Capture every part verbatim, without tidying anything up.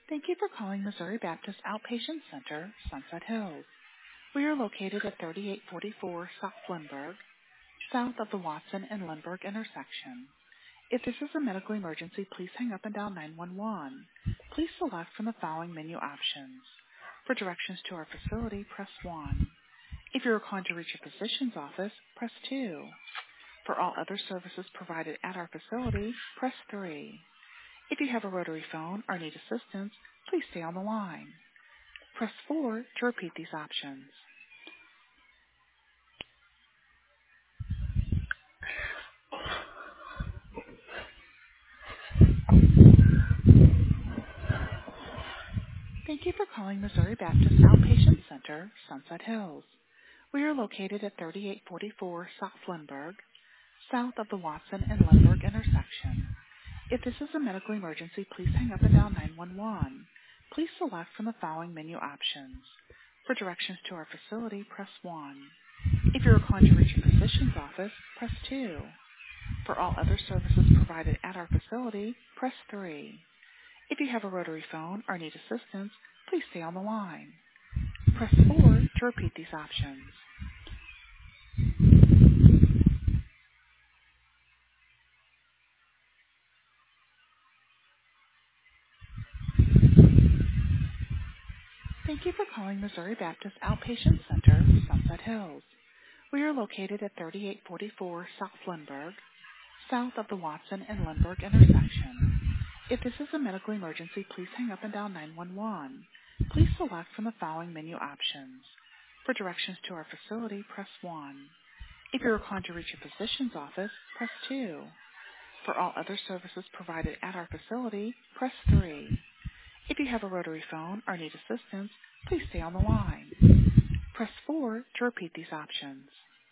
Thank you for calling Missouri Baptist Outpatient Center, Sunset Hills. We are located at thirty-eight forty-four South Lindbergh, south of the Watson and Lindbergh intersection. If this is a medical emergency, please hang up and dial nine one one. Please select from the following menu options. For directions to our facility, press one. If you are calling to reach a physician's office, press two. For all other services provided at our facility, press three. If you have a rotary phone or need assistance, please stay on the line. Press four to repeat these options. Thank you for calling Missouri Baptist Outpatient Center, Sunset Hills. We are located at thirty-eight forty-four South Lindbergh, south of the Watson and Lindbergh intersection. If this is a medical emergency, please hang up and dial nine one one. Please select from the following menu options. For directions to our facility, press one. If you are calling to reach a physician's office, press two. For all other services provided at our facility, press three. If you have a rotary phone or need assistance, please stay on the line. Press four to repeat these options. Thank you for calling Missouri Baptist Outpatient Center, Sunset Hills. We are located at thirty-eight forty-four South Lindbergh, south of the Watson and Lindbergh intersection. If this is a medical emergency, please hang up and dial nine one one. Please select from the following menu options. For directions to our facility, press one. If you are calling to reach a physician's office, press two. For all other services provided at our facility, press three. If you have a rotary phone or need assistance, please stay on the line. Press four to repeat these options.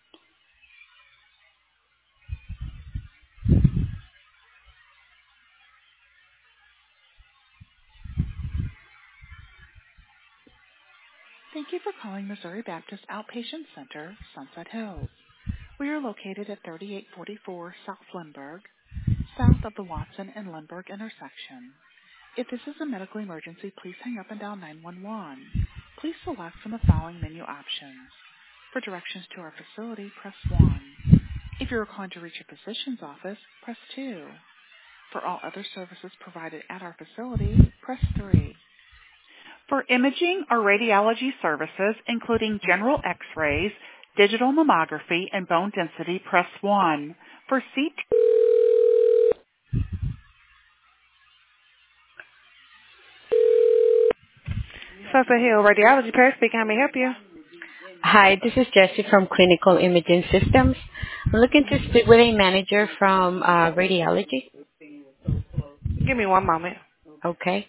Thank you for calling Missouri Baptist Outpatient Center, Sunset Hills. We are located at thirty-eight forty-four South Lindbergh, south of the Watson and Lindbergh intersection. If this is a medical emergency, please hang up and dial nine one one. Please select from the following menu options. For directions to our facility, press one. If you are calling to reach a physician's office, press two. For all other services provided at our facility, press three. For imaging or radiology services, including general x-rays, digital mammography, and bone density, press one. For C T... Sunset Hill Radiology, Paris speaking. How may I help you? Hi, this is Jessie from Clinical Imaging Systems. I'm looking to speak with a manager from uh, radiology. Give me one moment. Okay.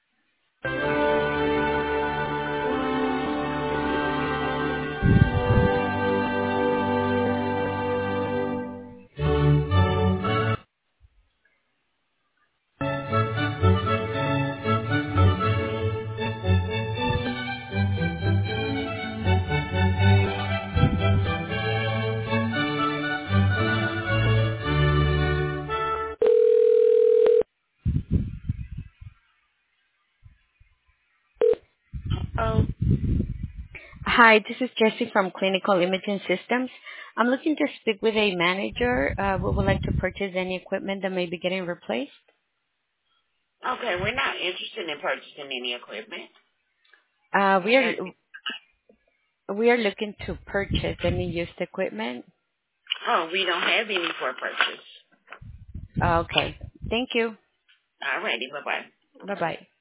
Oh, Hi, this is Jessie from Clinical Imaging Systems. I'm looking to speak with a manager uh, who would like to purchase any equipment that may be getting replaced. Okay, we're not interested in purchasing any equipment. Uh, we Uh, are we are looking to purchase any used equipment. Oh, we don't have any for purchase. Okay. Thank you. All righty, bye-bye. Bye bye.